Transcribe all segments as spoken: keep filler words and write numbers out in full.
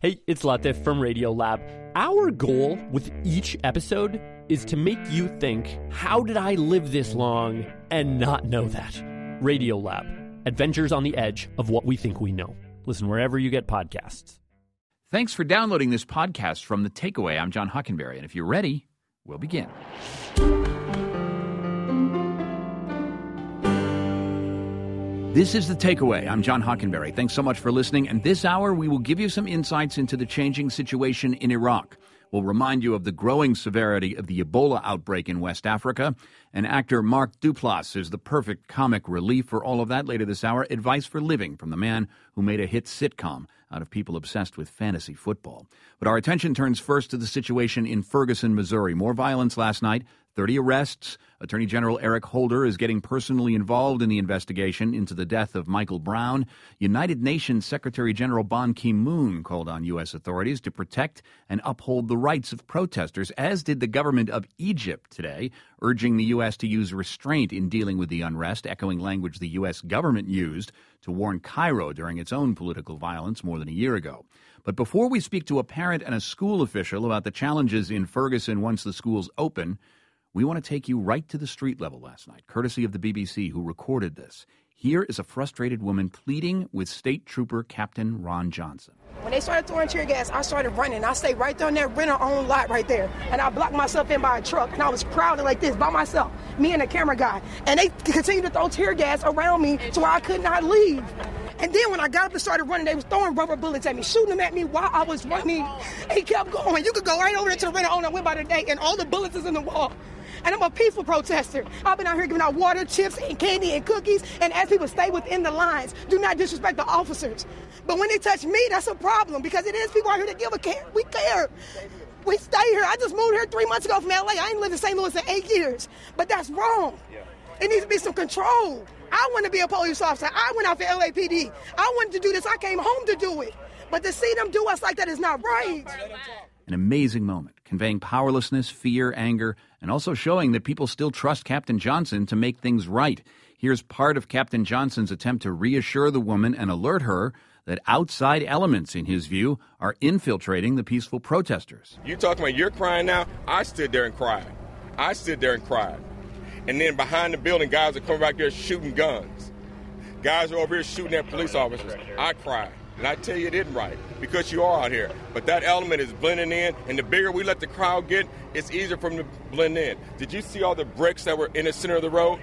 Hey, it's Latif from Radiolab. Our goal with each episode is to make you think, how did I live this long and not know that? Radiolab, adventures on the edge of what we think we know. Listen wherever you get podcasts. Thanks for downloading this podcast from The Takeaway. I'm John Hockenberry, and if you're ready, we'll begin. This is The Takeaway. I'm John Hockenberry. Thanks so much for listening. And this hour, we will give you some insights into the changing situation in Iraq. We'll remind you of the growing severity of the Ebola outbreak in West Africa. And actor Mark Duplass is the perfect comic relief for all of that. Later this hour, advice for living from the man who made a hit sitcom out of people obsessed with fantasy football. But our attention turns first to the situation in Ferguson, Missouri. More violence last night. thirty arrests. Attorney General Eric Holder is getting personally involved in the investigation into the death of Michael Brown. United Nations Secretary General Ban Ki-moon called on U S authorities to protect and uphold the rights of protesters, as did the government of Egypt today, urging the U S to use restraint in dealing with the unrest, echoing language the U S government used to warn Cairo during its own political violence more than a year ago. But before we speak to a parent and a school official about the challenges in Ferguson once the schools open, we want to take you right to the street level last night, courtesy of the B B C, who recorded this. Here is a frustrated woman pleading with State Trooper Captain Ron Johnson. When they started throwing tear gas, I started running. I stayed right there on that renter-owned lot right there. And I blocked myself in by a truck. And I was crowded like this by myself, me and the camera guy. And they continued to throw tear gas around me to where I could not leave. And then when I got up and started running, they was throwing rubber bullets at me, shooting them at me while I was running. He kept going. You could go right over there to the renter-owned I went by today, and all the bullets is in the wall. And I'm a peaceful protester. I've been out here giving out water, chips, and candy and cookies, and ask people to stay within the lines. Do not disrespect the officers. But when they touch me, that's a problem, because it is people out here that give a care. We care. We stay here. I just moved here three months ago from L A. I ain't lived in Saint Louis in eight years. But that's wrong. It needs to be some control. I want to be a police officer. I went out for L A P D. I wanted to do this. I came home to do it. But to see them do us like that is not right. An amazing moment, conveying powerlessness, fear, anger, and also showing that people still trust Captain Johnson to make things right. Here's part of Captain Johnson's attempt to reassure the woman and alert her that outside elements, in his view, are infiltrating the peaceful protesters. You talking about you're crying now? I stood there and cried. I stood there and cried. And then behind the building, guys are coming back there shooting guns. Guys are over here shooting at police officers. I cried. And I tell you, it isn't right, because you are out here. But that element is blending in, and the bigger we let the crowd get, it's easier for them to blend in. Did you see all the bricks that were in the center of the road?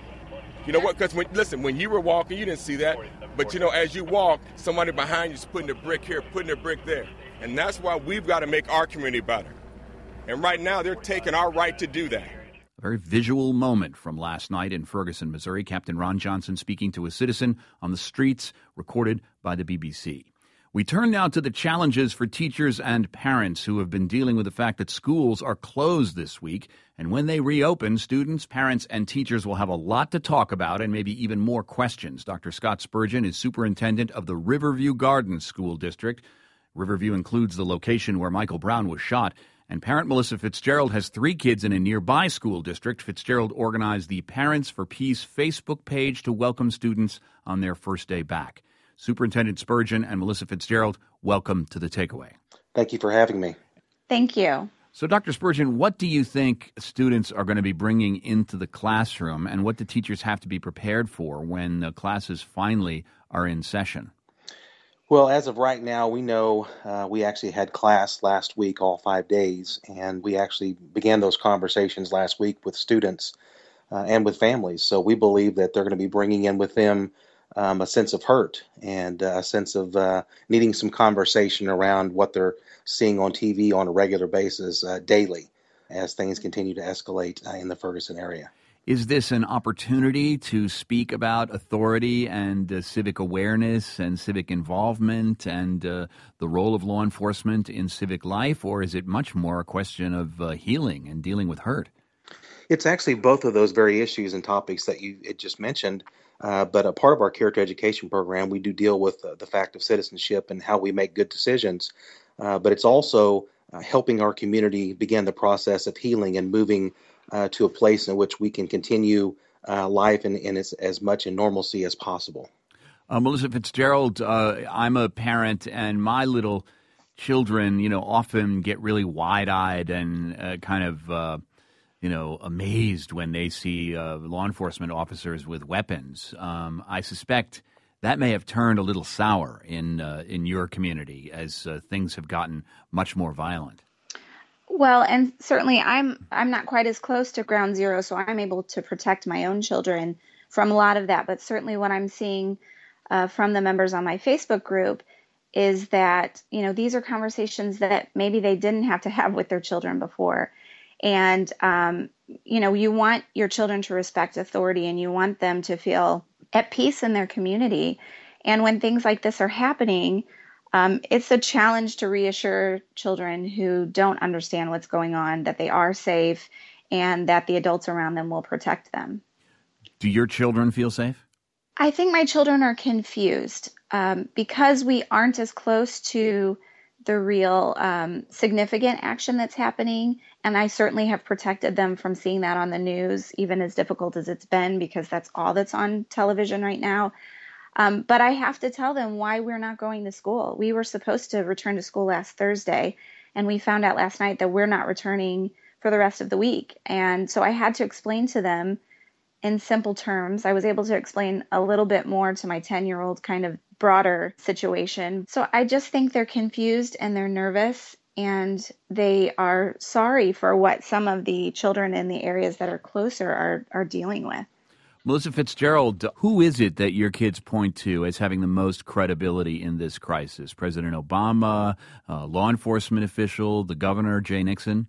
You know what? Because, listen, when you were walking, you didn't see that. But, you know, as you walk, somebody behind you is putting a brick here, putting a brick there. And that's why we've got to make our community better. And right now, they're taking our right to do that. A very visual moment from last night in Ferguson, Missouri. Captain Ron Johnson speaking to a citizen on the streets, recorded by the B B C. We turn now to the challenges for teachers and parents who have been dealing with the fact that schools are closed this week. And when they reopen, students, parents, and teachers will have a lot to talk about and maybe even more questions. Doctor Scott Spurgeon is superintendent of the Riverview Gardens School District. Riverview includes the location where Michael Brown was shot. And parent Melissa Fitzgerald has three kids in a nearby school district. Fitzgerald organized the Parents for Peace Facebook page to welcome students on their first day back. Superintendent Spurgeon and Melissa Fitzgerald, welcome to The Takeaway. Thank you for having me. Thank you. So, Doctor Spurgeon, what do you think students are going to be bringing into the classroom, and what do teachers have to be prepared for when the classes finally are in session? Well, as of right now, we know uh, we actually had class last week, all five days, and we actually began those conversations last week with students uh, and with families. So we believe that they're going to be bringing in with them um, a sense of hurt and uh, a sense of uh, needing some conversation around what they're seeing on T V on a regular basis uh, daily as things continue to escalate uh, in the Ferguson area. Is this an opportunity to speak about authority and uh, civic awareness and civic involvement and uh, the role of law enforcement in civic life, or is it much more a question of uh, healing and dealing with hurt? It's actually both of those very issues and topics that you it just mentioned, uh, but a part of our Character Education program, we do deal with uh, the fact of citizenship and how we make good decisions, uh, but it's also uh, helping our community begin the process of healing and moving Uh, to a place in which we can continue uh, life in, in as, as much in normalcy as possible. Uh, Melissa Fitzgerald, uh, I'm a parent, and my little children, you know, often get really wide-eyed and uh, kind of, uh, you know, amazed when they see uh, law enforcement officers with weapons. Um, I suspect that may have turned a little sour in uh, in your community as uh, things have gotten much more violent. Well, and certainly I'm I'm not quite as close to ground zero, so I'm able to protect my own children from a lot of that. But certainly what I'm seeing uh, from the members on my Facebook group is that, you know, these are conversations that maybe they didn't have to have with their children before. And, um, you know, you want your children to respect authority and you want them to feel at peace in their community. And when things like this are happening, um, it's a challenge to reassure children who don't understand what's going on that they are safe and that the adults around them will protect them. Do your children feel safe? I think my children are confused um, because we aren't as close to the real um, significant action that's happening. And I certainly have protected them from seeing that on the news, even as difficult as it's been, because that's all that's on television right now. Um, but I have to tell them why we're not going to school. We were supposed to return to school last Thursday, and we found out last night that we're not returning for the rest of the week. And so I had to explain to them in simple terms. I was able to explain a little bit more to my ten-year-old kind of broader situation. So I just think they're confused and they're nervous and they are sorry for what some of the children in the areas that are closer are, are dealing with. Melissa Fitzgerald, who is it that your kids point to as having the most credibility in this crisis? President Obama, uh, law enforcement official, the governor, Jay Nixon?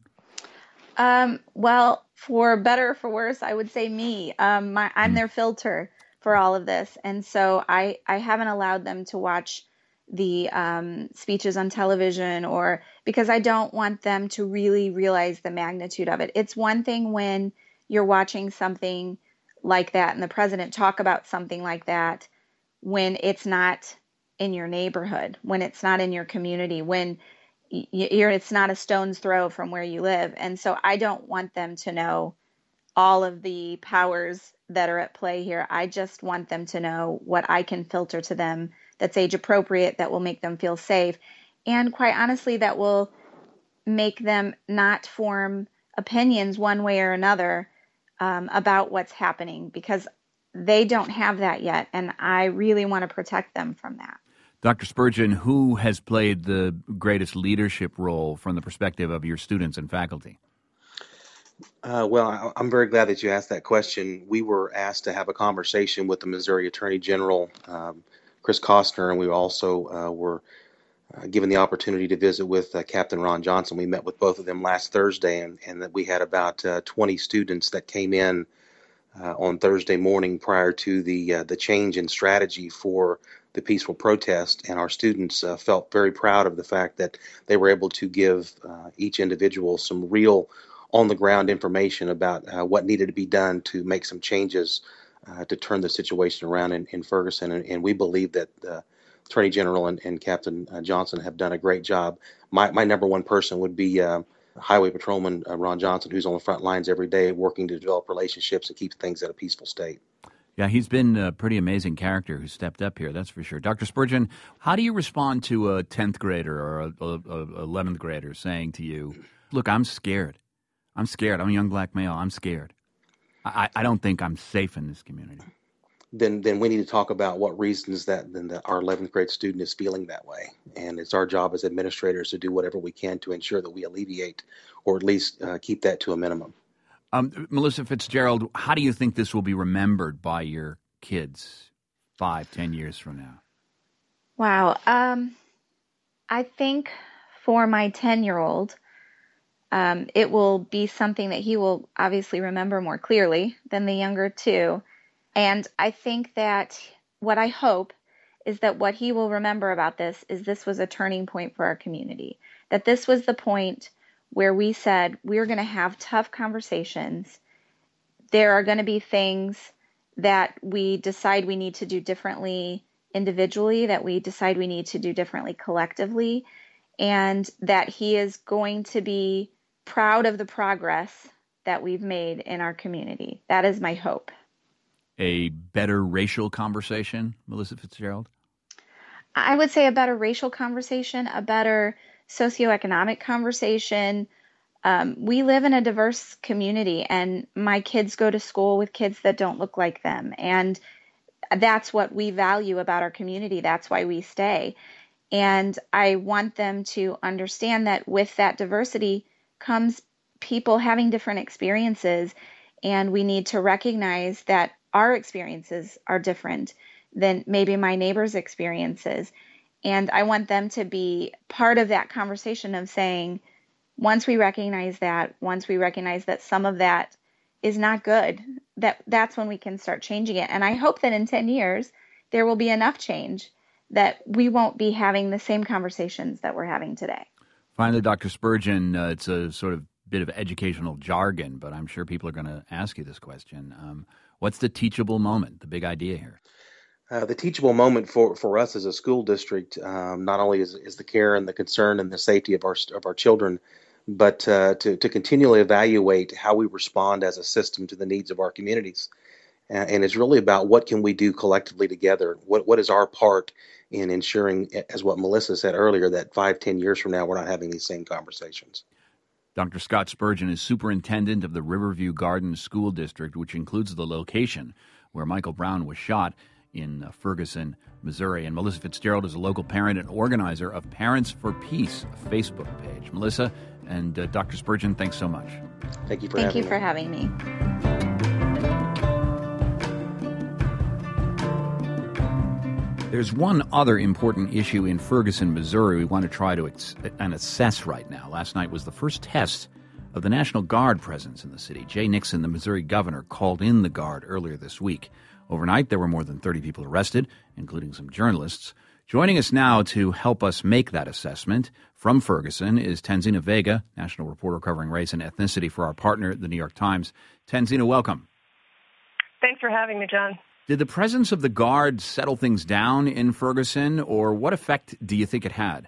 Um, well, for better or for worse, I would say me. Um, my, I'm mm. their filter for all of this. And so I, I haven't allowed them to watch the um, speeches on television or because I don't want them to really realize the magnitude of it. It's one thing when you're watching something like that and the president talk about something like that when it's not in your neighborhood, when it's not in your community, when you're, it's not a stone's throw from where you live. And so I don't want them to know all of the powers that are at play here. I just want them to know what I can filter to them that's age appropriate, that will make them feel safe. And quite honestly, that will make them not form opinions one way or another um, about what's happening because they don't have that yet. And I really want to protect them from that. Doctor Spurgeon, who has played the greatest leadership role from the perspective of your students and faculty? Uh, well, I'm very glad that you asked that question. We were asked to have a conversation with the Missouri Attorney General, um, Chris Costner, and we also uh, were uh, given the opportunity to visit with uh, Captain Ron Johnson. We met with both of them last Thursday, and, and that we had about uh, twenty students that came in uh, on Thursday morning prior to the uh, the change in strategy for the peaceful protest, and our students uh, felt very proud of the fact that they were able to give uh, each individual some real on-the-ground information about uh, what needed to be done to make some changes uh, to turn the situation around in, in Ferguson. And, and we believe that the Attorney General and, and Captain uh, Johnson have done a great job. My, my number one person would be uh, Highway Patrolman uh, Ron Johnson, who's on the front lines every day working to develop relationships and keep things at a peaceful state. Yeah, he's been a pretty amazing character who stepped up here, that's for sure. Doctor Spurgeon, how do you respond to a tenth grader or a, a, a eleventh grader saying to you, look, I'm scared. I'm scared. I'm a young black male. I'm scared. I, I don't think I'm safe in this community. Then then we need to talk about what reasons that then the, our eleventh grade student is feeling that way. And it's our job as administrators to do whatever we can to ensure that we alleviate or at least uh, keep that to a minimum. Um, Melissa Fitzgerald, how do you think this will be remembered by your kids five, ten years from now? Wow. Um, I think for my ten-year-old, Um, it will be something that he will obviously remember more clearly than the younger two. And I think that what I hope is that what he will remember about this is this was a turning point for our community, that this was the point where we said we're going to have tough conversations. There are going to be things that we decide we need to do differently individually, that we decide we need to do differently collectively, and that he is going to be proud of the progress that we've made in our community. That is my hope. A better racial conversation, Melissa Fitzgerald? I would say a better racial conversation, a better socioeconomic conversation. Um, we live in a diverse community, and my kids go to school with kids that don't look like them. And that's what we value about our community. That's why we stay. And I want them to understand that with that diversity comes people having different experiences. And we need to recognize that our experiences are different than maybe my neighbor's experiences. And I want them to be part of that conversation of saying, once we recognize that, once we recognize that some of that is not good, that that's when we can start changing it. And I hope that in ten years, there will be enough change that we won't be having the same conversations that we're having today. Finally, Doctor Spurgeon, uh, it's a sort of bit of educational jargon, but I'm sure people are going to ask you this question. Um, what's the teachable moment, the big idea here? Uh, the teachable moment for, for us as a school district, um, not only is, is the care and the concern and the safety of our of our children, but uh, to, to continually evaluate how we respond as a system to the needs of our communities. Uh, and it's really about what can we do collectively together? What What is our part in ensuring, as what Melissa said earlier, that five, ten years from now, we're not having these same conversations? Doctor Scott Spurgeon is superintendent of the Riverview Gardens School District, which includes the location where Michael Brown was shot in uh, Ferguson, Missouri. And Melissa Fitzgerald is a local parent and organizer of Parents for Peace, a Facebook page. Melissa and uh, Doctor Spurgeon, thanks so much. Thank you for Thank having you me. for having me. There's one other important issue in Ferguson, Missouri we want to try to ex- and assess right now. Last night was the first test of the National Guard presence in the city. Jay Nixon, the Missouri governor, called in the Guard earlier this week. Overnight, there were more than thirty people arrested, including some journalists. Joining us now to help us make that assessment from Ferguson is Tanzina Vega, national reporter covering race and ethnicity for our partner, The New York Times. Tanzina, welcome. Thanks for having me, John. Did the presence of the Guard settle things down in Ferguson, or what effect do you think it had?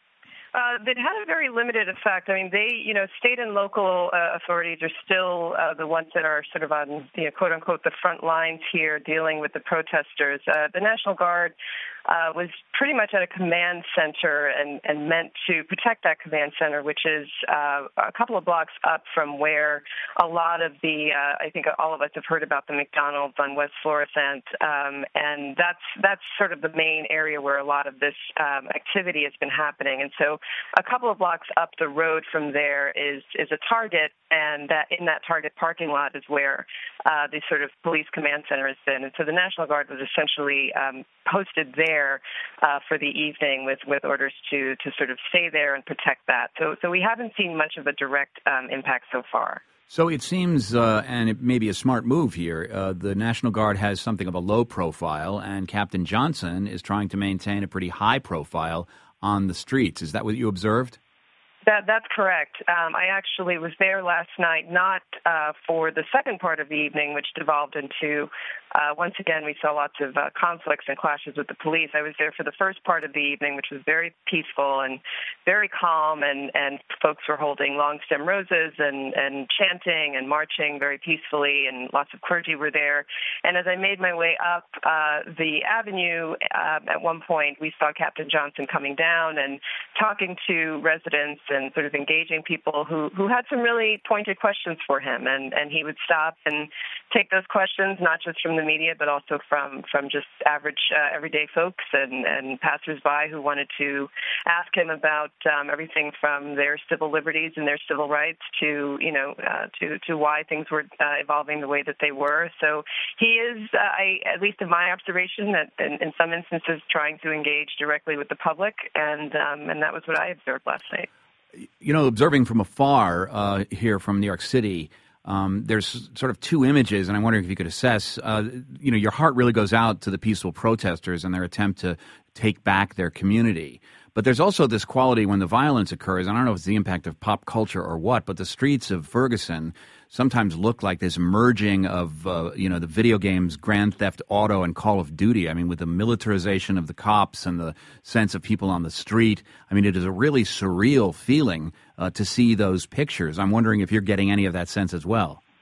Uh, it had a very limited effect. I mean, they, you know, state and local uh, authorities are still uh, the ones that are sort of on, you know, quote unquote, the front lines here dealing with the protesters. Uh, the National Guard uh, was pretty much at a command center and, and meant to protect that command center, which is uh, a couple of blocks up from where a lot of the, uh, I think all of us have heard about the McDonald's on West Florissant, um, and that's that's sort of the main area where a lot of this um, activity has been happening. And so a couple of blocks up the road from there is is a Target, and that in that Target parking lot is where uh, the sort of police command center has been. And so the National Guard was essentially um, posted there uh, for the evening with, with orders to to sort of stay there and protect that. So so we haven't seen much of a direct um, impact so far. So it seems, uh, and it may be a smart move here, uh, the National Guard has something of a low profile, and Captain Johnson is trying to maintain a pretty high profile on the streets. Is that what you observed? That, that's correct. Um, I actually was there last night, not uh, for the second part of the evening, which devolved into, uh, once again, we saw lots of uh, conflicts and clashes with the police. I was there for the first part of the evening, which was very peaceful and very calm, and, and folks were holding long stem roses and, and chanting and marching very peacefully, and lots of clergy were there. And as I made my way up uh, the avenue, uh, at one point we saw Captain Johnson coming down and talking to residents and sort of engaging people who, who had some really pointed questions for him. And, and he would stop and take those questions, not just from the media, but also from, from just average, uh, everyday folks and, and passersby who wanted to ask him about um, everything from their civil liberties and their civil rights to, you know, uh, to, to why things were uh, evolving the way that they were. So he is, uh, I, at least in my observation, that in, in some instances trying to engage directly with the public, and um, and that was what I observed last night. You know, observing from afar uh, here from New York City, um, there's sort of two images, and I'm wondering if you could assess, uh, you know, your heart really goes out to the peaceful protesters and their attempt to take back their community. But there's also this quality when the violence occurs, and I don't know if it's the impact of pop culture or what, but the streets of Ferguson sometimes look like this merging of, uh, you know, the video games Grand Theft Auto and Call of Duty. I mean, with the militarization of the cops and the sense of people on the street. I mean, it is a really surreal feeling uh, to see those pictures. I'm wondering if you're getting any of that sense as well.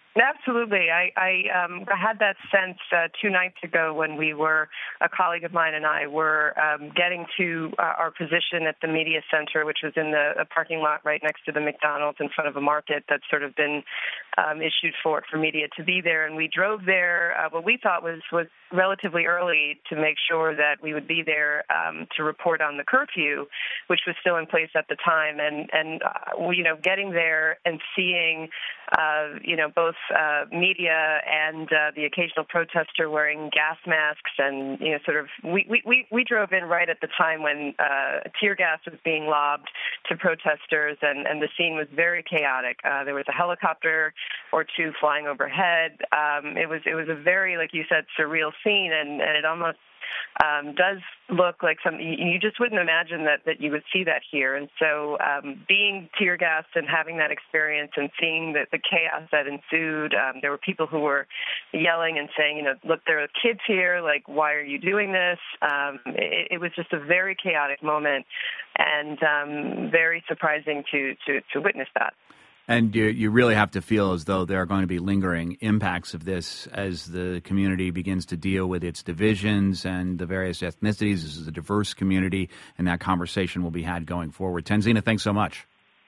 Absolutely. I, I um, had that sense uh, two nights ago when we were, a colleague of mine and I were um, getting to uh, our position at the media center, which was in the a parking lot right next to the McDonald's in front of a market that's sort of been um, issued for, for media to be there. And we drove there uh, what we thought was, was relatively early to make sure that we would be there um, to report on the curfew, which was still in place at the time. And, and uh, we, you know, getting there and seeing, uh, you know, both Uh, media and uh, the occasional protester wearing gas masks, and you know, sort of, we we we drove in right at the time when uh, tear gas was being lobbed to protesters, and, and the scene was very chaotic. Uh, there was a helicopter or two flying overhead. Um, it was it was a very, like you said, surreal scene, and, and it almost Um, does look like something you just wouldn't imagine that, that you would see that here. And so um, being tear gassed and having that experience and seeing the, the chaos that ensued, um, there were people who were yelling and saying, you know, look, there are kids here, like, why are you doing this? Um, it, it was just a very chaotic moment, and um, very surprising to, to, to witness that. And you, you really have to feel as though there are going to be lingering impacts of this as the community begins to deal with its divisions and the various ethnicities. This is a diverse community, and that conversation will be had going forward. Tanzina, thanks so much.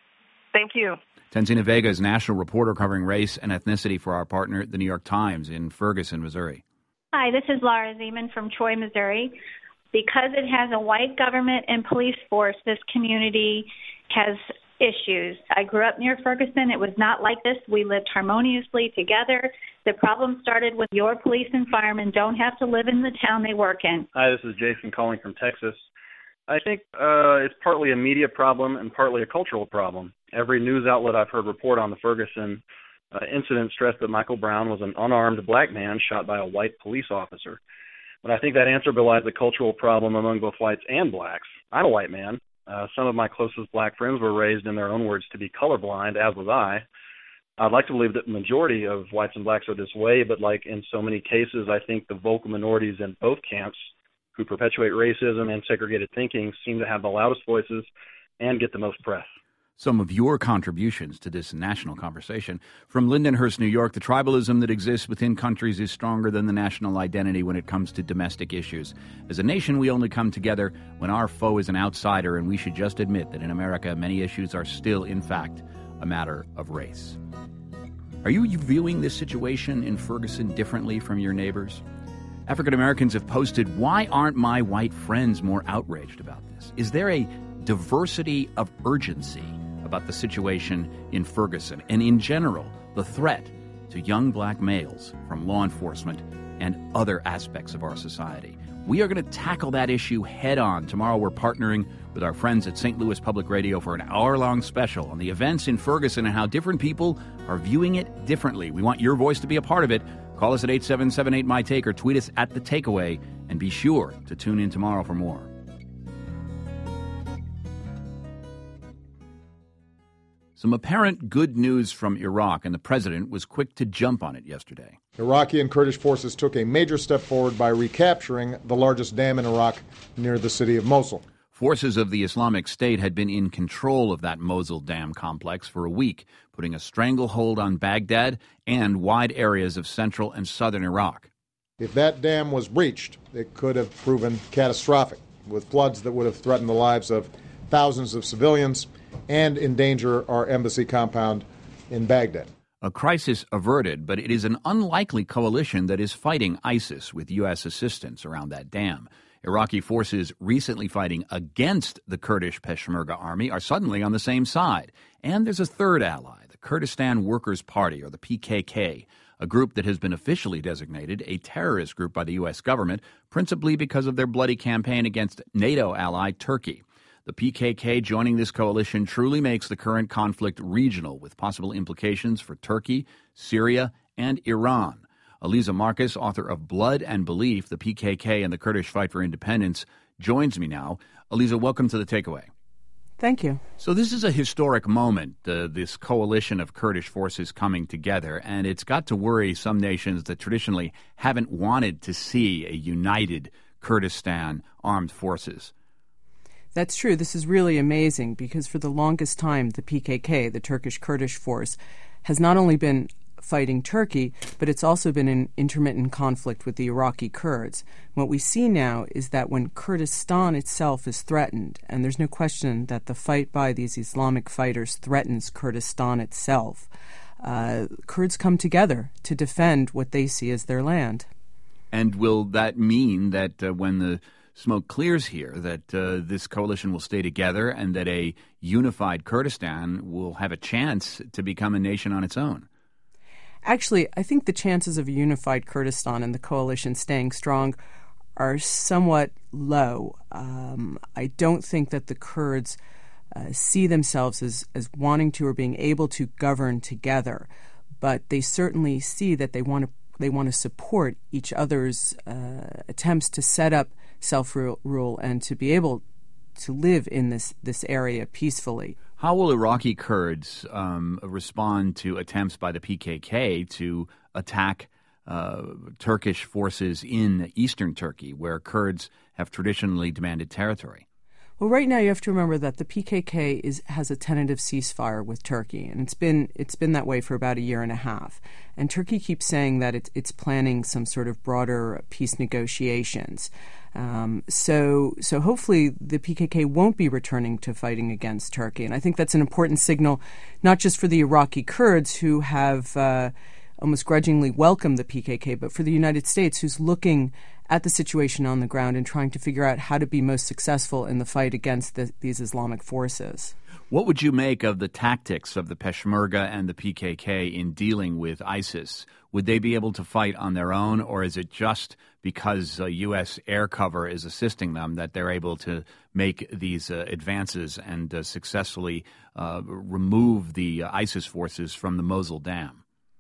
Thank you. Tanzina Vega is national reporter covering race and ethnicity for our partner, The New York Times, in Ferguson, Missouri. Hi, this is Laura Zeman from Troy, Missouri. Because it has a white government and police force, this community has issues. I grew up near Ferguson. It was not like this. We lived harmoniously together. The problem started with your police and firemen don't have to live in the town they work in. Hi, this is Jason calling from Texas. I think uh, it's partly a media problem and partly a cultural problem. Every news outlet I've heard report on the Ferguson uh, incident stressed that Michael Brown was an unarmed black man shot by a white police officer. But I think that answer belies a cultural problem among both whites and blacks. I'm a white man. Uh, some of my closest black friends were raised, in their own words, to be colorblind, as was I. I'd like to believe that the majority of whites and blacks are this way, but like in so many cases, I think the vocal minorities in both camps who perpetuate racism and segregated thinking seem to have the loudest voices and get the most press. Some of your contributions to this national conversation. From Lindenhurst, New York, the tribalism that exists within countries is stronger than the national identity when it comes to domestic issues. As a nation, we only come together when our foe is an outsider, and we should just admit that in America, many issues are still, in fact, a matter of race. Are you viewing this situation in Ferguson differently from your neighbors? African Americans have posted, "Why aren't my white friends more outraged about this?" Is there a diversity of urgency about the situation in Ferguson and, in general, the threat to young black males from law enforcement and other aspects of our society? We are going to tackle that issue head on. Tomorrow we're partnering with our friends at Saint Louis Public Radio for an hour-long special on the events in Ferguson and how different people are viewing it differently. We want your voice to be a part of it. Call us at eight seven seven eight, M Y Take or tweet us at The Takeaway, and be sure to tune in tomorrow for more. Some apparent good news from Iraq, and the president was quick to jump on it yesterday. Iraqi and Kurdish forces took a major step forward by recapturing the largest dam in Iraq near the city of Mosul. Forces of the Islamic State had been in control of that Mosul dam complex for a week, putting a stranglehold on Baghdad and wide areas of central and southern Iraq. If that dam was breached, it could have proven catastrophic, with floods that would have threatened the lives of thousands of civilians and endanger our embassy compound in Baghdad. A crisis averted, but it is an unlikely coalition that is fighting ISIS with U S assistance around that dam. Iraqi forces recently fighting against the Kurdish Peshmerga army are suddenly on the same side. And there's a third ally, the Kurdistan Workers' Party, or the P K K, a group that has been officially designated a terrorist group by the U S government, principally because of their bloody campaign against NATO ally Turkey. The P K K joining this coalition truly makes the current conflict regional, with possible implications for Turkey, Syria, and Iran. Aliza Marcus, author of Blood and Belief, the P K K and the Kurdish Fight for Independence, joins me now. Aliza, welcome to The Takeaway. Thank you. So this is a historic moment, uh, this coalition of Kurdish forces coming together, and it's got to worry some nations that traditionally haven't wanted to see a united Kurdistan armed forces. That's true. This is really amazing because for the longest time, the P K K, the Turkish Kurdish force, has not only been fighting Turkey, but it's also been in intermittent conflict with the Iraqi Kurds. What we see now is that when Kurdistan itself is threatened, and there's no question that the fight by these Islamic fighters threatens Kurdistan itself, uh, Kurds come together to defend what they see as their land. And will that mean that uh, when the smoke clears here, that uh, this coalition will stay together and that a unified Kurdistan will have a chance to become a nation on its own? Actually, I think the chances of a unified Kurdistan and the coalition staying strong are somewhat low. Um, I don't think that the Kurds uh, see themselves as, as wanting to or being able to govern together, but they certainly see that they want to they want to support each other's uh, attempts to set up self-rule and to be able to live in this, this area peacefully. How will Iraqi Kurds um, respond to attempts by the P K K to attack uh, Turkish forces in eastern Turkey, where Kurds have traditionally demanded territory? Well, right now you have to remember that the P K K is has a tentative ceasefire with Turkey, and it's been it's been that way for about a year and a half. And Turkey keeps saying that it's it's planning some sort of broader peace negotiations. Um, so so hopefully the P K K won't be returning to fighting against Turkey, and I think that's an important signal, not just for the Iraqi Kurds who have uh, almost grudgingly welcomed the P K K, but for the United States, who's looking at the situation on the ground and trying to figure out how to be most successful in the fight against the, these Islamic forces. What would you make of the tactics of the Peshmerga and the P K K in dealing with ISIS? Would they be able to fight on their own, or is it just because uh, U S air cover is assisting them that they're able to make these uh, advances and uh, successfully uh, remove the uh, ISIS forces from the Mosul Dam?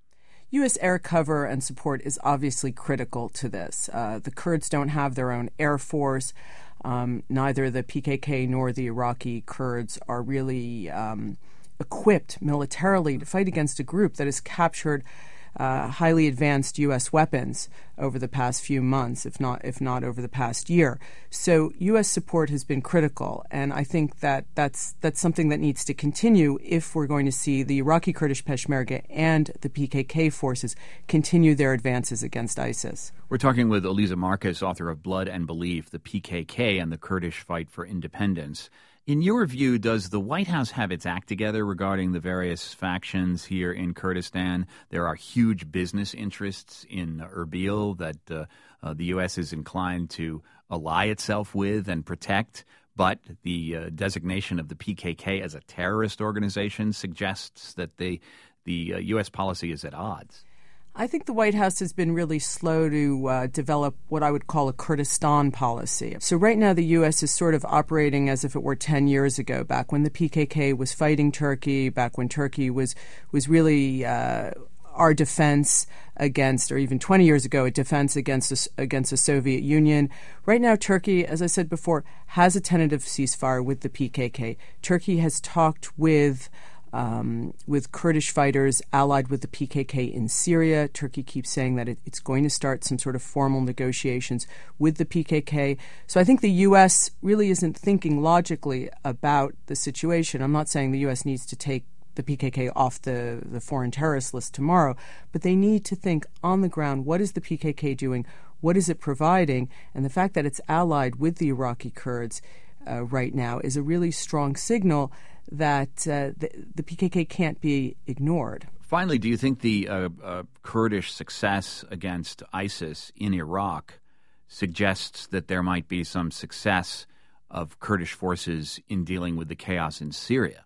U S air cover and support is obviously critical to this. Uh, the Kurds don't have their own air force. Um, neither the P K K nor the Iraqi Kurds are really um, equipped militarily to fight against a group that has captured uh, highly advanced U S weapons over the past few months, if not if not over the past year. So U S support has been critical, and I think that that's that's something that needs to continue if we're going to see the Iraqi Kurdish Peshmerga and the P K K forces continue their advances against ISIS. We're talking with Eliza Marcus, author of Blood and Belief, the P K K and the Kurdish Fight for Independence. In your view, does the White House have its act together regarding the various factions here in Kurdistan? There are huge business interests in Erbil that uh, uh, the U S is inclined to ally itself with and protect, but the uh, designation of the P K K as a terrorist organization suggests that the, the uh, U S policy is at odds. I think the White House has been really slow to uh, develop what I would call a Kurdistan policy. So right now the U S is sort of operating as if it were ten years ago, back when the P K K was fighting Turkey, back when Turkey was, was really uh, our defense against, or even twenty years ago, a defense against a, against the Soviet Union. Right now, Turkey, as I said before, has a tentative ceasefire with the P K K. Turkey has talked with Um, with Kurdish fighters allied with the P K K in Syria. Turkey keeps saying that it, it's going to start some sort of formal negotiations with the P K K. So I think the U S really isn't thinking logically about the situation. I'm not saying the U S needs to take the P K K off the, the foreign terrorist list tomorrow, but they need to think on the ground, what is the P K K doing? What is it providing? And the fact that it's allied with the Iraqi Kurds uh, right now is a really strong signal that uh, the, the P K K can't be ignored. Finally, do you think the uh, uh, Kurdish success against ISIS in Iraq suggests that there might be some success of Kurdish forces in dealing with the chaos in Syria?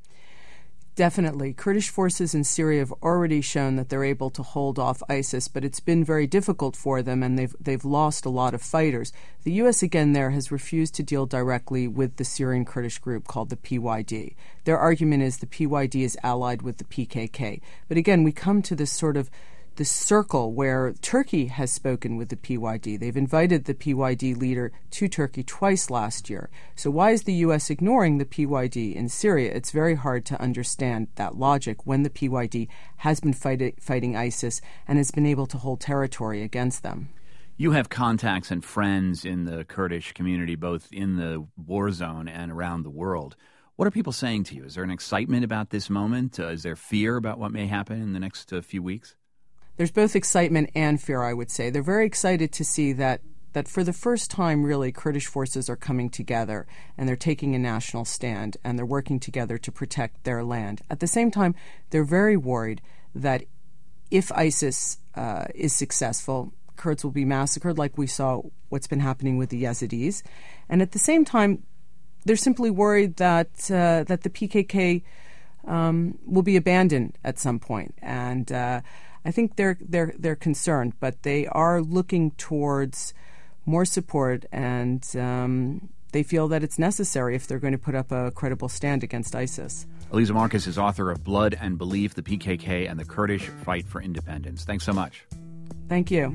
Definitely. Kurdish forces in Syria have already shown that they're able to hold off ISIS, but it's been very difficult for them, and they've they've lost a lot of fighters. The U S, again, there has refused to deal directly with the Syrian Kurdish group called the P Y D. Their argument is the P Y D is allied with the P K K. But again, we come to this sort of this circle where Turkey has spoken with the P Y D. They've invited the P Y D leader to Turkey twice last year. So why is the U S ignoring the P Y D in Syria? It's very hard to understand that logic when the P Y D has been fight- fighting ISIS and has been able to hold territory against them. You have contacts and friends in the Kurdish community, both in the war zone and around the world. What are people saying to you? Is there an excitement about this moment? Uh, is there fear about what may happen in the next uh, few weeks? There's both excitement and fear, I would say. They're very excited to see that that for the first time, really, Kurdish forces are coming together and they're taking a national stand and they're working together to protect their land. At the same time, they're very worried that if ISIS uh, is successful, Kurds will be massacred like we saw what's been happening with the Yazidis. And at the same time, they're simply worried that uh, that the P K K um, will be abandoned at some point. And uh, I think they're they're they're concerned, but they are looking towards more support, and um, they feel that it's necessary if they're going to put up a credible stand against ISIS. Elisa Marcus is author of Blood and Belief, the P K K and the Kurdish Fight for Independence. Thanks so much. Thank you.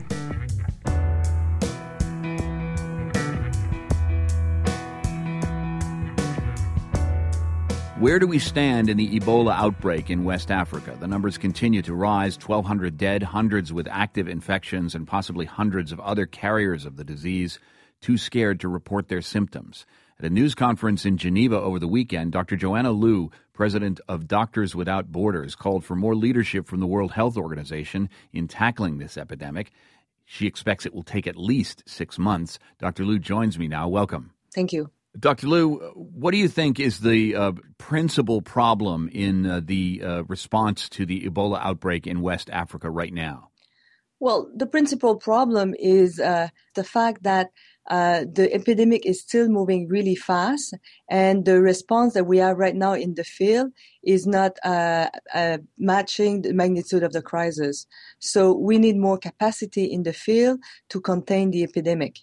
Where do we stand in the Ebola outbreak in West Africa? The numbers continue to rise, twelve hundred dead, hundreds with active infections, and possibly hundreds of other carriers of the disease, too scared to report their symptoms. At a news conference in Geneva over the weekend, Doctor Joanna Liu, president of Doctors Without Borders, called for more leadership from the World Health Organization in tackling this epidemic. She expects it will take at least six months. Doctor Liu joins me now. Welcome. Thank you. Doctor Liu, what do you think is the uh, principal problem in uh, the uh, response to the Ebola outbreak in West Africa right now? Well, the principal problem is uh, the fact that uh, the epidemic is still moving really fast, and the response that we have right now in the field is not uh, uh, matching the magnitude of the crisis. So we need more capacity in the field to contain the epidemic.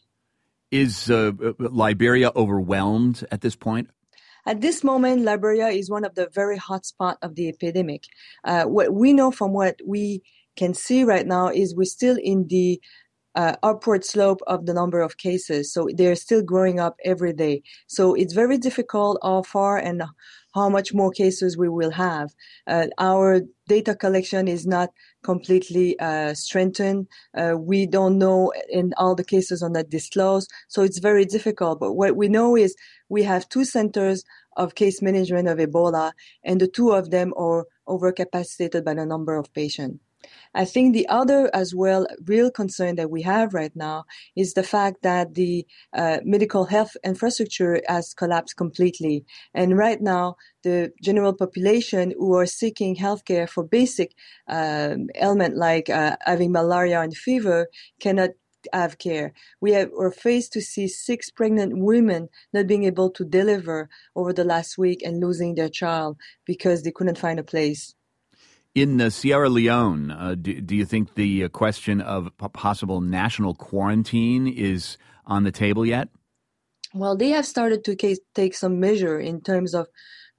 Is uh, Liberia overwhelmed at this point? At this moment, Liberia is one of the very hot spots of the epidemic. Uh, what we know from what we can see right now is we're still in the uh, upward slope of the number of cases. So they're still growing up every day. So it's very difficult how far and how much more cases we will have. Uh, our data collection is not completely uh, strengthened. Uh, we don't know, and all the cases are not disclosed. So it's very difficult. But what we know is we have two centers of case management of Ebola, and the two of them are overcapacitated by the number of patients. I think the other as well real concern that we have right now is the fact that the uh, medical health infrastructure has collapsed completely. And right now, the general population who are seeking healthcare for basic um, ailment like uh, having malaria and fever cannot have care. We have, are faced to see six pregnant women not being able to deliver over the last week and losing their child because they couldn't find a place. In uh, Sierra Leone, uh, do, do you think the uh, question of p- possible national quarantine is on the table yet? Well, they have started to case, take some measure in terms of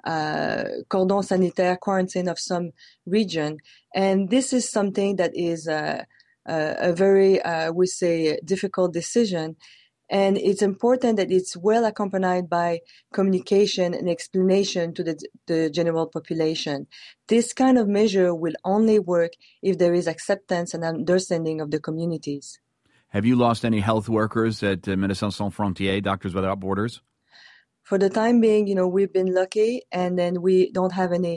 uh, cordon sanitaire quarantine of some region. And this is something that is uh, uh, a very, uh, we say, difficult decision. And it's important that it's well accompanied by communication and explanation to the, the general population. This kind of measure will only work if there is acceptance and understanding of the communities. Have you lost any health workers at uh, Médecins Sans Frontières, Doctors Without Borders? For the time being, you know, we've been lucky, and then we don't have any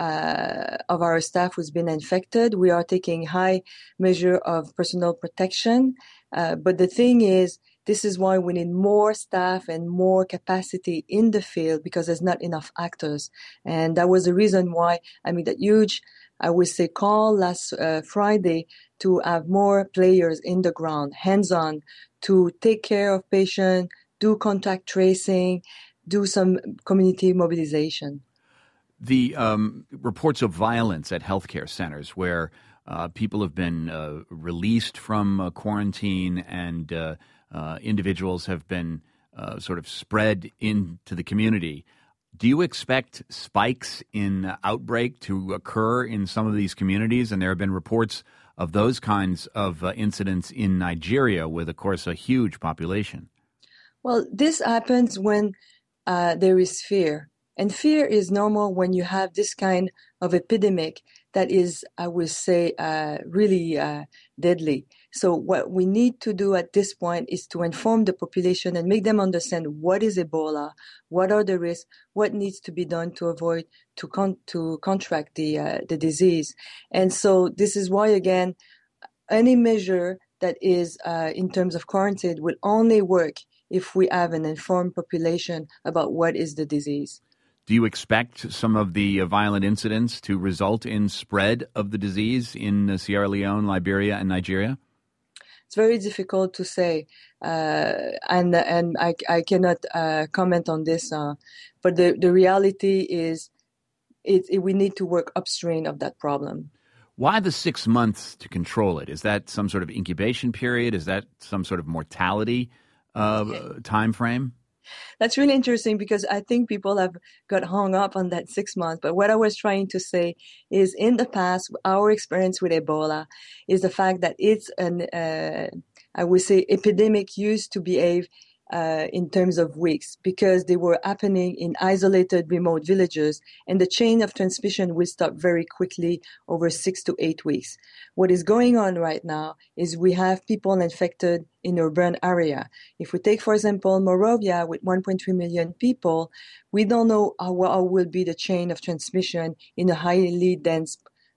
uh, of our staff who's been infected. We are taking high measure of personal protection. Uh, but the thing is, this is why we need more staff and more capacity in the field because there's not enough actors. And that was the reason why I made that huge, I would say, call last uh, Friday to have more players in the ground, hands-on, to take care of patients, do contact tracing, do some community mobilization. The um, reports of violence at healthcare centers where uh, people have been uh, released from uh, quarantine and uh, uh, individuals have been uh, sort of spread into the community. Do you expect spikes in outbreak to occur in some of these communities? And there have been reports of those kinds of uh, incidents in Nigeria with, of course, a huge population. Well, this happens when uh, there is fear. And fear is normal when you have this kind of epidemic that is, I would say, uh, really uh, deadly. So what we need to do at this point is to inform the population and make them understand what is Ebola, what are the risks, what needs to be done to avoid to con- to contract the uh, the disease. And so this is why, again, any measure that is uh, in terms of quarantine will only work if we have an informed population about what is the disease. Do you expect some of the uh, violent incidents to result in spread of the disease in uh, Sierra Leone, Liberia, and Nigeria? It's very difficult to say, uh, and and I, I cannot uh, comment on this. Uh, but the, the reality is, it, it, we need to work upstream of that problem. Why the six months to control it? Is that some sort of incubation period? Is that some sort of mortality uh, okay. time frame? That's really interesting because I think people have got hung up on that six months. But what I was trying to say is in the past, our experience with Ebola is the fact that it's an, uh, I would say, epidemic used to behave uh, in terms of weeks because they were happening in isolated remote villages and the chain of transmission will stop very quickly over six to eight weeks. What is going on right now is we have people infected in urban area. If we take, for example, Monrovia with one point three million people, we don't know how, how will be the chain of transmission in a highly dense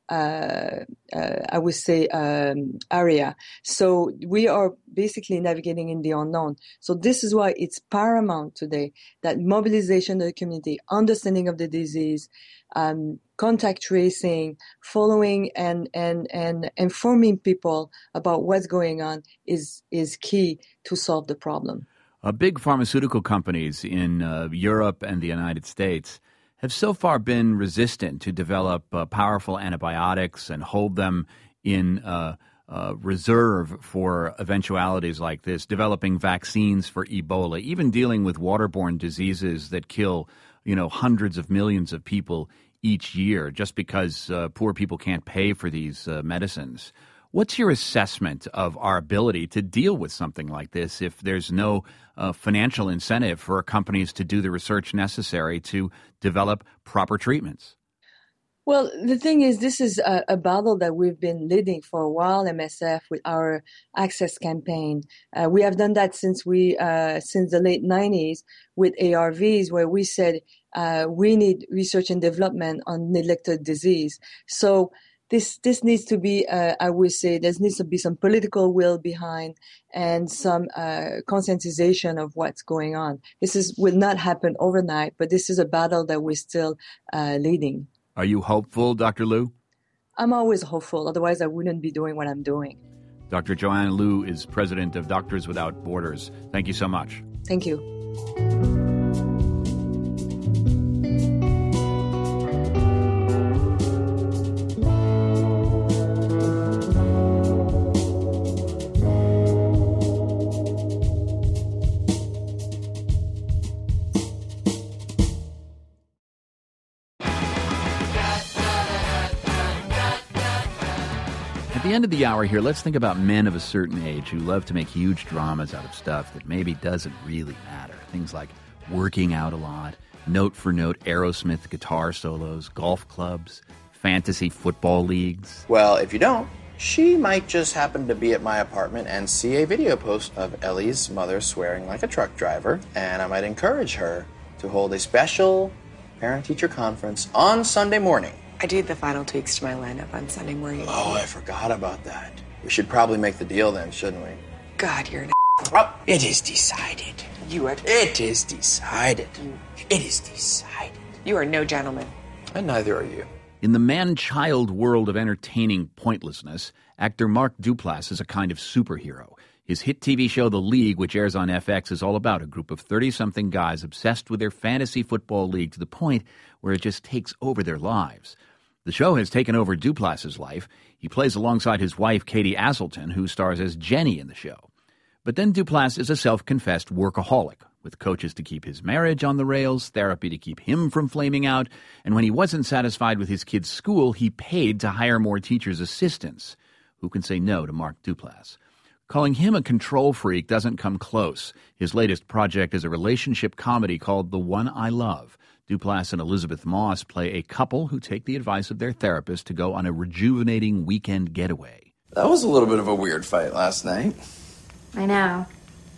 Uh, uh, I would say, um, area. So we are basically navigating in the unknown. So this is why it's paramount today that mobilization of the community, understanding of the disease, um, contact tracing, following and, and, and informing people about what's going on is, is key to solve the problem. Uh, big pharmaceutical companies in uh, Europe and the United States have so far been resistant to develop uh, powerful antibiotics and hold them in uh, uh, reserve for eventualities like this, developing vaccines for Ebola, even dealing with waterborne diseases that kill, you know, hundreds of millions of people each year just because uh, poor people can't pay for these uh, medicines. What's your assessment of our ability to deal with something like this if there's no uh, financial incentive for companies to do the research necessary to develop proper treatments? Well, the thing is, this is a, a battle that we've been leading for a while, M S F, with our access campaign. Uh, we have done that since we uh, since the late nineties with A R Vs, where we said uh, we need research and development on neglected disease. So This this needs to be, uh, I would say, there needs to be some political will behind and some uh, conscientization of what's going on. This is will not happen overnight, but this is a battle that we're still uh, leading. Are you hopeful, Doctor Liu? I'm always hopeful. Otherwise, I wouldn't be doing what I'm doing. Doctor Joanna Liu is president of Doctors Without Borders. Thank you so much. Thank you. At the end of the hour here, let's think about men of a certain age who love to make huge dramas out of stuff that maybe doesn't really matter. Things like working out a lot, note-for-note Aerosmith guitar solos, golf clubs, fantasy football leagues. Well, if you don't, she might just happen to be at my apartment and see a video post of Ellie's mother swearing like a truck driver, and I might encourage her to hold a special parent-teacher conference on Sunday morning. I did the final tweaks to my lineup on Sunday morning. Oh, I forgot about that. We should probably make the deal then, shouldn't we? God, you're an Oh, it is decided. You are... It is decided. It is decided. You are no gentleman. And neither are you. In the man-child world of entertaining pointlessness, actor Mark Duplass is a kind of superhero. His hit T V show The League, which airs on F X, is all about a group of thirty-something guys obsessed with their fantasy football league to the point where it just takes over their lives. The show has taken over Duplass's life. He plays alongside his wife, Katie Aselton, who stars as Jenny in the show. But then Duplass is a self-confessed workaholic, with coaches to keep his marriage on the rails, therapy to keep him from flaming out, and when he wasn't satisfied with his kids' school, he paid to hire more teachers' assistants. Who can say no to Mark Duplass? Calling him a control freak doesn't come close. His latest project is a relationship comedy called The One I Love. Duplass and Elizabeth Moss play a couple who take the advice of their therapist to go on a rejuvenating weekend getaway. That was a little bit of a weird fight last night. I know.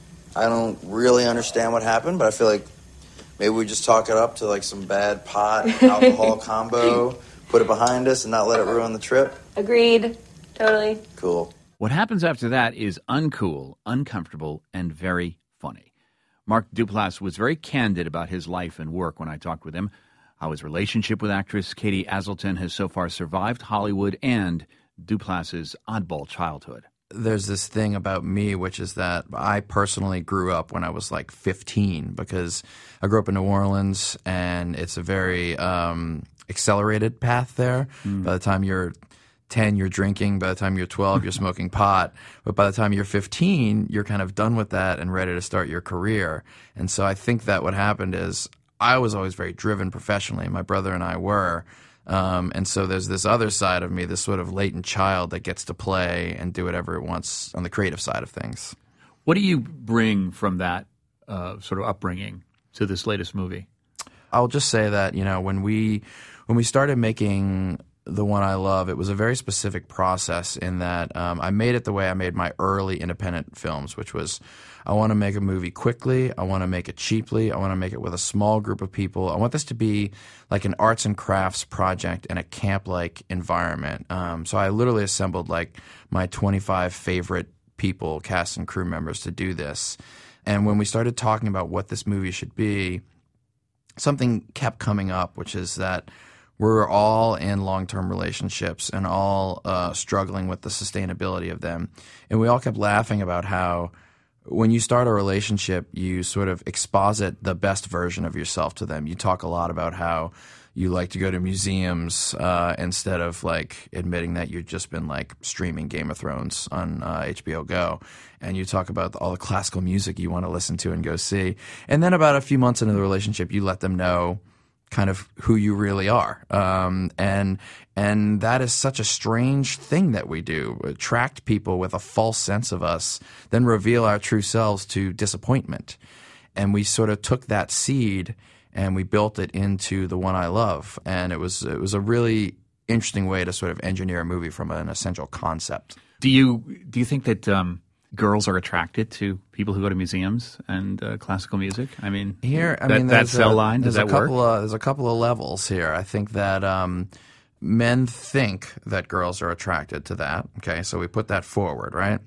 I don't really understand what happened, but I feel like maybe we just talk it up to like some bad pot alcohol combo, put it behind us and not let it ruin the trip. Agreed. Totally. Cool. What happens after that is uncool, uncomfortable, and very funny. Mark Duplass was very candid about his life and work when I talked with him, how his relationship with actress Katie Aselton has so far survived Hollywood and Duplass's oddball childhood. There's this thing about me, which is that I personally grew up when I was like fifteen because I grew up in New Orleans, and it's a very um, accelerated path there. Mm. By the time you're ten, you're drinking. By the time you're twelve, you're smoking pot. But by the time you're fifteen, you're kind of done with that and ready to start your career. And so I think that what happened is I was always very driven professionally. My brother and I were. Um, and so there's this other side of me, this sort of latent child that gets to play and do whatever it wants on the creative side of things. What do you bring from that uh, sort of upbringing to this latest movie? I'll just say that, you know, when we when we started making The One I Love, it was a very specific process in that um, I made it the way I made my early independent films, which was I want to make a movie quickly, I want to make it cheaply, I want to make it with a small group of people. I want this to be like an arts and crafts project in a camp-like environment. Um, so I literally assembled like my twenty-five favorite people, cast and crew members, to do this. And when we started talking about what this movie should be, something kept coming up, which is that we're all in long-term relationships and all uh, struggling with the sustainability of them. And we all kept laughing about how when you start a relationship, you sort of exposit the best version of yourself to them. You talk a lot about how you like to go to museums uh, instead of like admitting that you've just been like streaming Game of Thrones on uh, H B O Go. And you talk about all the classical music you want to listen to and go see. And then about a few months into the relationship, you let them know kind of who you really are. Um, and and that is such a strange thing that we do, attract people with a false sense of us, then reveal our true selves to disappointment. And we sort of took that seed and we built it into The One I Love. And it was it was a really interesting way to sort of engineer a movie from an essential concept. Do you do you think that um, girls are attracted to people who go to museums and uh, classical music? I mean, here, I that, mean, that cell line, does there's that a work? couple of, there's a couple of levels here. I think that um, men think that girls are attracted to that. Okay, so we put that forward, right?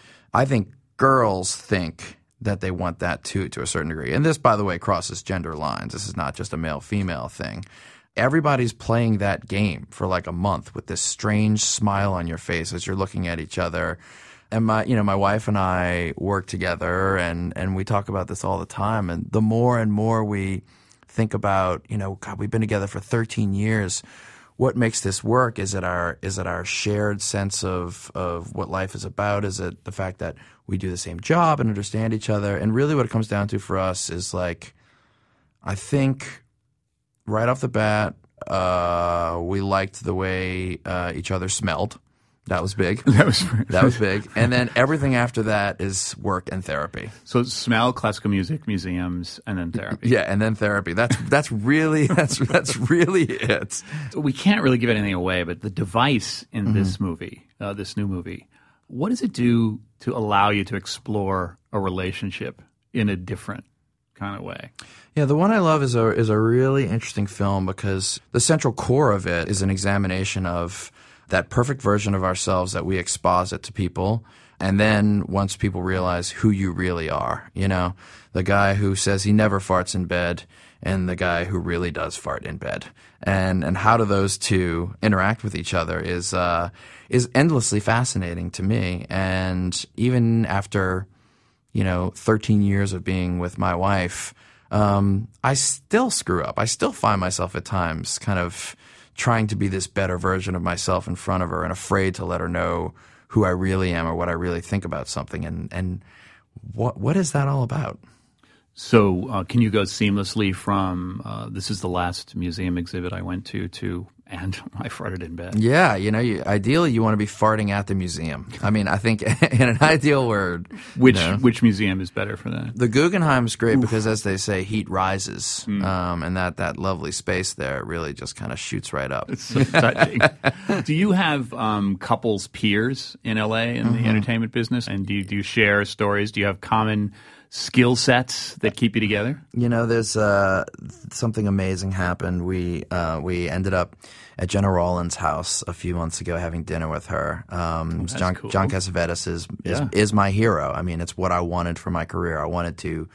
I think girls think that they want that too, to a certain degree. And this, by the way, crosses gender lines. This is not just a male-female thing. Everybody's playing that game for like a month with this strange smile on your face as you're looking at each other. And my, you know, my wife and I work together, and, and we talk about this all the time. And the more and more we think about, you know, God, we've been together for thirteen years. What makes this work? Is it our is it our shared sense of of what life is about? Is it the fact that we do the same job and understand each other? And really, what it comes down to for us is like, I think right off the bat, uh, we liked the way uh, each other smelled. That was big. That was that was big. And then everything after that is work and therapy. So smell, classical music, museums, and then therapy. Yeah, and then therapy. That's that's really that's that's really it. We can't really give anything away, but the device in Mm-hmm. this movie, uh, this new movie, what does it do to allow you to explore a relationship in a different kind of way? Yeah, The One I Love is a is a really interesting film because the central core of it is an examination of that perfect version of ourselves that we exposit to people. And then once people realize who you really are, you know, the guy who says he never farts in bed and the guy who really does fart in bed. And and how do those two interact with each other is uh, is endlessly fascinating to me. And even after, you know, thirteen years of being with my wife, um, I still screw up. I still find myself at times kind of trying to be this better version of myself in front of her and afraid to let her know who I really am or what I really think about something. And, and what what is that all about? So uh, can you go seamlessly from uh, this is the last museum exhibit I went to to and I farted in bed. Yeah, you know, you, ideally you want to be farting at the museum. I mean, I think in an ideal world, Which you know, which museum is better for that? the Guggenheim's great Oof. because, as they say, heat rises, Mm. um, and that, that lovely space there really just kind of shoots right up. It's so touching. Do you have um, couples peers in L A in Mhm. the entertainment business, and do you, do you share stories? Do you have common skill sets that keep you together? You know, there's uh, something amazing happened. We uh, we ended up at Jenna Rollins' house a few months ago having dinner with her. Um, that's John, cool. John Cassavetes is, is Yeah. is my hero. I mean, it's what I wanted for my career. I wanted to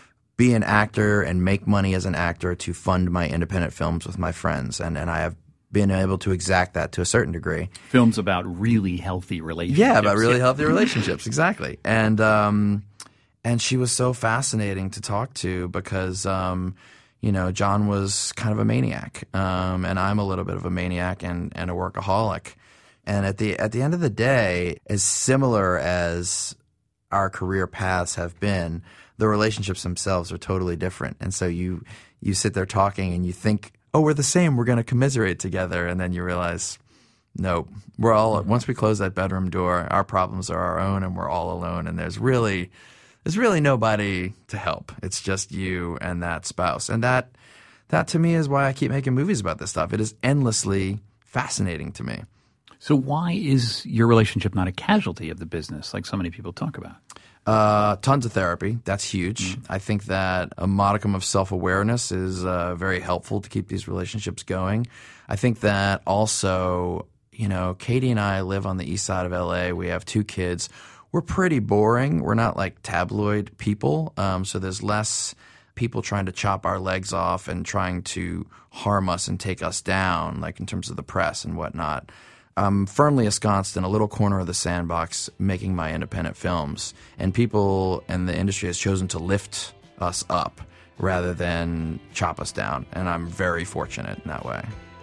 be an actor and make money as an actor to fund my independent films with my friends, and and I have been able to exact that to a certain degree. Films about really healthy relationships. Yeah, about really healthy relationships, exactly. And um, and she was so fascinating to talk to because um, you know, John was kind of a maniac, um, and I'm a little bit of a maniac and, and a workaholic. And at the at the end of the day, as similar as our career paths have been, the relationships themselves are totally different. And so you you sit there talking and you think, oh, we're the same, we're going to commiserate together, and then you realize, no, we're all, once we close that bedroom door, our problems are our own and we're all alone, and there's really there's really nobody to help. It's just you and that spouse. And that that to me is why I keep making movies about this stuff. It is endlessly fascinating to me. So why is your relationship not a casualty of the business like so many people talk about? Uh, tons of therapy. That's huge. Mm-hmm. I think that a modicum of self-awareness is uh, very helpful to keep these relationships going. I think that also, you know, Katie and I live on the east side of L A. We have two kids. We're pretty boring. We're not like tabloid people. Um, so there's less people trying to chop our legs off and trying to harm us and take us down, like in terms of the press and whatnot. I'm firmly ensconced in a little corner of the sandbox making my independent films, and people in the industry has chosen to lift us up rather than chop us down, and I'm very fortunate in that way.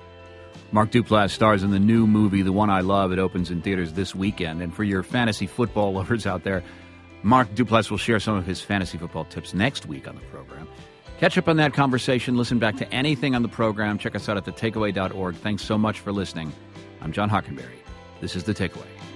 Mark Duplass stars in the new movie, The One I Love. It opens in theaters this weekend. And for your fantasy football lovers out there, Mark Duplass will share some of his fantasy football tips next week on the program. Catch up on that conversation. Listen back to anything on the program. Check us out at the takeaway dot org. Thanks so much for listening. I'm John Hockenberry. This is The Takeaway.